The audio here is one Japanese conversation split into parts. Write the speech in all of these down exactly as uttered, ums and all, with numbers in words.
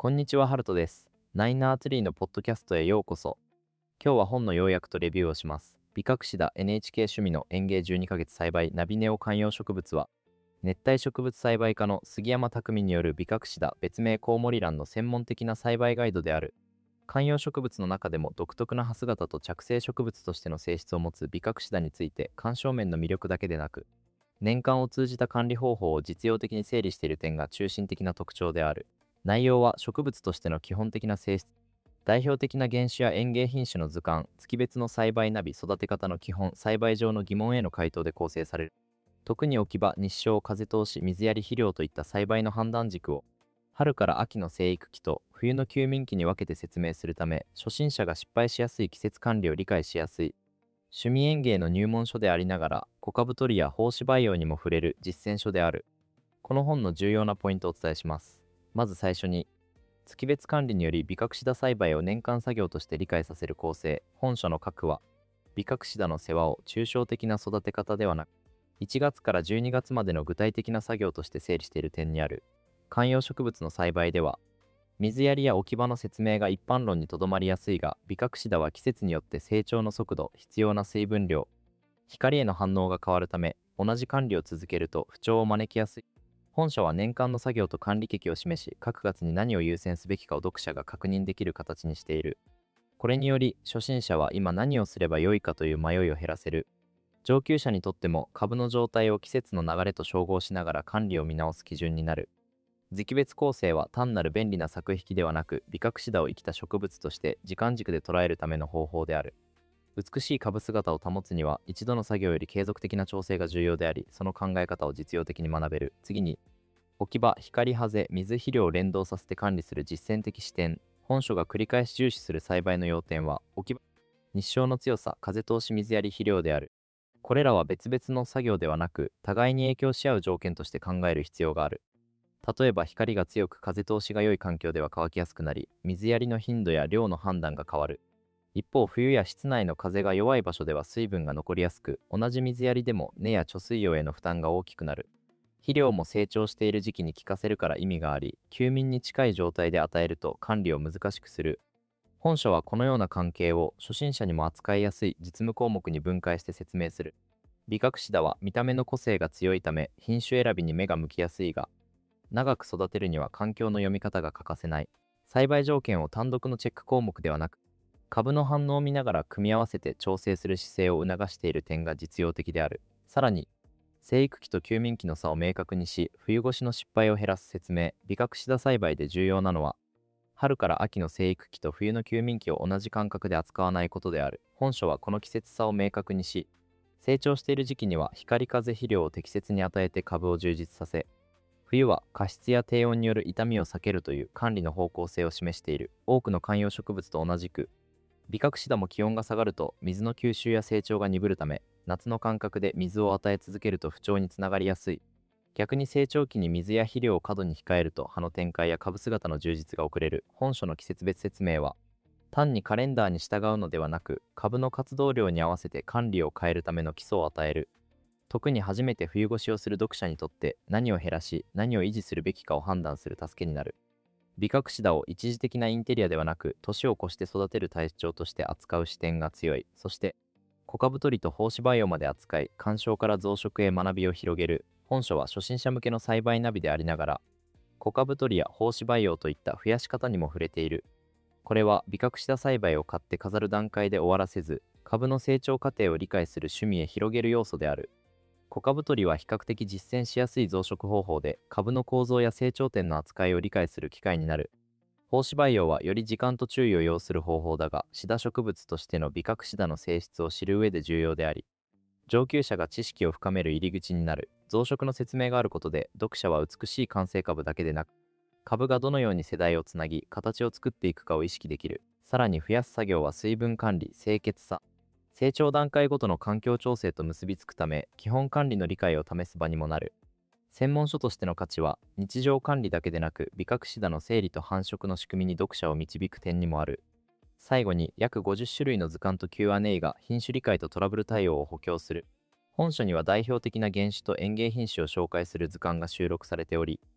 こんにちは、ハルトです。ナイナーツリーのポッドキャストへようこそ。今日は本の要約とレビューをします。ビカクシダ エヌエイチケー 趣味の園芸じゅうにかげつ栽培ナビネオ観葉植物は、熱帯植物栽培家の杉山匠によるビカクシダ別名コウモリランの専門的な栽培ガイドである。観葉植物の中でも独特な葉姿と着生植物としての性質を持つビカクシダについて、観賞面の魅力だけでなく、年間を通じた管理方法を実用的に整理している点が中心的な特徴である。内容は植物としての基本的な性質、代表的な原種や園芸品種の図鑑、月別の栽培ナビ、育て方の基本、栽培上の疑問への回答で構成される。特に置き場、日照、風通し、水やり、肥料といった栽培の判断軸を、春から秋の生育期と冬の休眠期に分けて説明するため、初心者が失敗しやすい季節管理を理解しやすい。趣味園芸の入門書でありながら、小株取りや胞子培養にも触れる実践書である。この本の重要なポイントをお伝えします。まず最初に、月別管理によりビカクシダ栽培を年間作業として理解させる構成。本書の核は、ビカクシダの世話を抽象的な育て方ではなく、いちがつからじゅうにがつまでの具体的な作業として整理している点にある。観葉植物の栽培では、水やりや置き場の説明が一般論にとどまりやすいが、ビカクシダは季節によって成長の速度、必要な水分量、光への反応が変わるため、同じ管理を続けると不調を招きやすい。本書は年間の作業と管理劇を示し、各月に何を優先すべきかを読者が確認できる形にしている。これにより、初心者は今何をすればよいかという迷いを減らせる。上級者にとっても株の状態を季節の流れと照合しながら管理を見直す基準になる。時期別構成は単なる便利な作引ではなく、ビカクシダを生きた植物として時間軸で捉えるための方法である。美しい株姿を保つには、一度の作業より継続的な調整が重要であり、その考え方を実用的に学べる。次に、置き場、光、ハゼ、水、肥料を連動させて管理する実践的視点。本書が繰り返し重視する栽培の要点は、置き場、日照の強さ、風通し、水やり、肥料である。これらは別々の作業ではなく、互いに影響し合う条件として考える必要がある。例えば光が強く風通しが良い環境では乾きやすくなり、水やりの頻度や量の判断が変わる。一方、冬や室内の風が弱い場所では水分が残りやすく、同じ水やりでも根や貯水葉への負担が大きくなる。肥料も成長している時期に効かせるから意味があり、休眠に近い状態で与えると管理を難しくする。本書はこのような関係を初心者にも扱いやすい実務項目に分解して説明する。ビカクシダは見た目の個性が強いため品種選びに目が向きやすいが、長く育てるには環境の読み方が欠かせない。栽培条件を単独のチェック項目ではなく、株の反応を見ながら組み合わせて調整する姿勢を促している点が実用的である。さらに、生育期と休眠期の差を明確にし、冬越しの失敗を減らす説明。ビカクシダ栽培で重要なのは、春から秋の生育期と冬の休眠期を同じ感覚で扱わないことである。本書はこの季節差を明確にし、成長している時期には光風肥料を適切に与えて株を充実させ、冬は加湿や低温による傷みを避けるという管理の方向性を示している。多くの観葉植物と同じく、ビカクシダも気温が下がると水の吸収や成長が鈍るため、夏の間隔で水を与え続けると不調につながりやすい。逆に成長期に水や肥料を過度に控えると葉の展開や株姿の充実が遅れる。本書の季節別説明は、単にカレンダーに従うのではなく、株の活動量に合わせて管理を変えるための基礎を与える。特に初めて冬越しをする読者にとって何を減らし何を維持するべきかを判断する助けになる。ビカクシダを一時的なインテリアではなく、年を越して育てる対象として扱う視点が強い。そして、小株取りと胞子培養まで扱い、鑑賞から増殖へ学びを広げる。本書は初心者向けの栽培ナビでありながら、小株取りや胞子培養といった増やし方にも触れている。これはビカクシダ栽培を買って飾る段階で終わらせず、株の成長過程を理解する趣味へ広げる要素である。小株取りは比較的実践しやすい増殖方法で、株の構造や成長点の扱いを理解する機会になる。胞子培養はより時間と注意を要する方法だが、シダ植物としてのビカクシダの性質を知る上で重要であり、上級者が知識を深める入り口になる。増殖の説明があることで、読者は美しい完成株だけでなく、株がどのように世代をつなぎ、形を作っていくかを意識できる。さらに増やす作業は水分管理、清潔さ、成長段階ごとの環境調整と結びつくため、基本管理の理解を試す場にもなる。専門書としての価値は、日常管理だけでなく、ビカクシダの整理と繁殖の仕組みに読者を導く点にもある。最後に、約ごじゅっしゅるいの図鑑と キューアンドエー が品種理解とトラブル対応を補強する。本書には代表的な原種と園芸品種を紹介する図鑑が収録されており、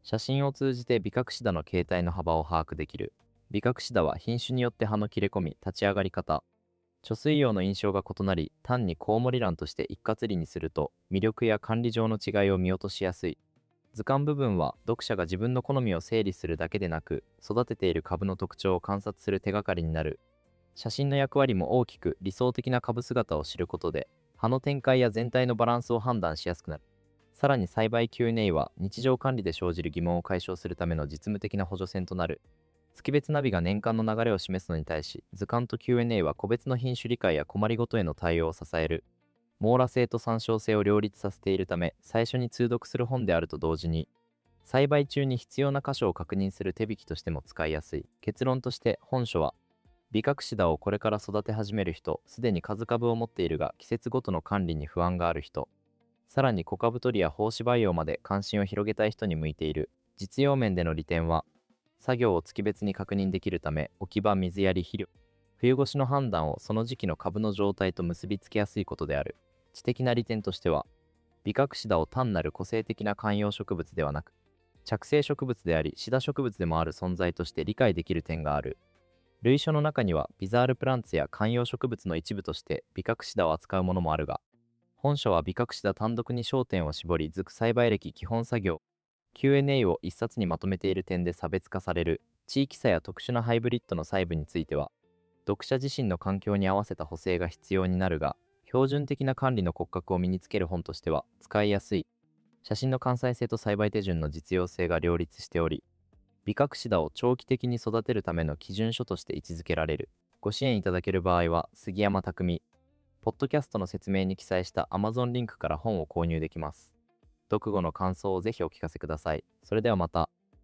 写真を通じてビカクシダの形態の幅を把握できる。ビカクシダは品種によって葉の切れ込み、立ち上がり方、貯水葉の印象が異なり、単にコウモリランとして一括りにすると魅力や管理上の違いを見落としやすい。図鑑部分は読者が自分の好みを整理するだけでなく、育てている株の特徴を観察する手がかりになる。写真の役割も大きく、理想的な株姿を知ることで葉の展開や全体のバランスを判断しやすくなる。さらに栽培 キューアンドエー は日常管理で生じる疑問を解消するための実務的な補助線となる。月別ナビが年間の流れを示すのに対し、図鑑と キューアンドエー は個別の品種理解や困りごとへの対応を支える。網羅性と参照性を両立させているため、最初に通読する本であると同時に、栽培中に必要な箇所を確認する手引きとしても使いやすい。結論として、本書は、ビカクシダをこれから育て始める人、すでに数株を持っているが季節ごとの管理に不安がある人、さらに小株取りや胞子培養まで関心を広げたい人に向いている。実用面での利点は、作業を月別に確認できるため、置き場、水やり、肥料、冬越しの判断をその時期の株の状態と結びつけやすいことである。知的な利点としては、ビカクシダを単なる個性的な観葉植物ではなく、着生植物であり、シダ植物でもある存在として理解できる点がある。類書の中には、ビザールプランツや観葉植物の一部としてビカクシダを扱うものもあるが、本書はビカクシダ単独に焦点を絞り、図栽培歴基本作業、キューアンドエー を一冊にまとめている点で差別化される。地域差や特殊なハイブリッドの細部については、読者自身の環境に合わせた補正が必要になるが、標準的な管理の骨格を身につける本としては使いやすい。写真の関西性と栽培手順の実用性が両立しており、ビカクシダを長期的に育てるための基準書として位置づけられる。ご支援いただける場合は、杉山匠、ポッドキャストの説明に記載した Amazon リンクから本を購入できます。読後の感想をぜひお聞かせください。それではまた。